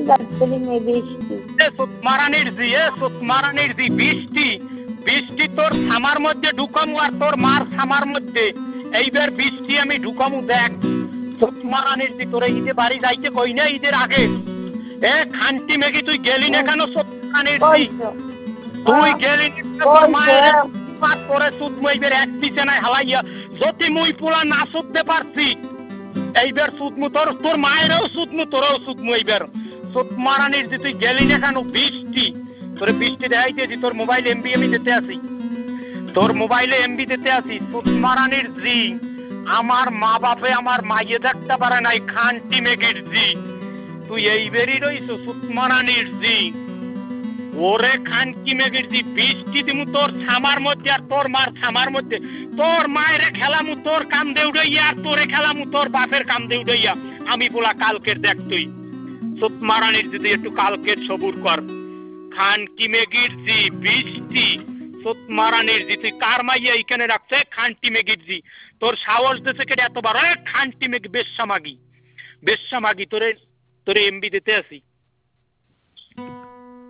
বৃষ্টি তোর থামার মধ্যে ঢুকামু আর তোর মার থামার মধ্যে এইবার বৃষ্টি আমি ঢুকামু দেখ মারানির দি তোরে ঈদে বাড়ি যাইতে কই না ঈদের আগে এ খান্তি মেঘি তুই গেলি না কেন মারানির দি তুই গেলি তোর মায়ের পাত করে সুদ মইবের এক বিছানায় হালাইয়া যদি মুই পোলা না সুদতে পারছি এইবার সুদমু তোর তোর মায়েরও সুদমু তোরও সুদমু এইবার সুদ মারানির দি তুই গেলি না কেন বৃষ্টি তোরে বৃষ্টি দেখাইতেছি তোর মোবাইল এমবি আমি দিতে আসি তোর মোবাইলে এমবি দিতে আসি সুদ মারানির জি আমার মা বাপে আমার মাইয়ে দেখতে পারে নাই খান্তি মেঘির জি তুই এইবারই রইছ সুদ মারানির জি ওরে খানকি মেঘির জি বৃষ্টি দিমু তোর ছামার মধ্যে আর তোর মার ছামার মধ্যে তোর মায়ের খেলামু তোর কান্দে উড়াইয়া আর তোরে খেলামু তোর বাপের কান্দে উড়াইয়া আমি বলা কালকের দেখ তুই সুদ মারানির জি একটু কালকের সবুর কর খানকি মেঘির জি বৃষ্টি সুদ মারানির জি তুই কার মাইয়া এখানে রাখছে খানটি মেঘির জি তোর সাহস দিতে কেটে এত বড় খানটি মেঘ বেশ্যা মাগি তোরে তোরে এমবি দিতে আসি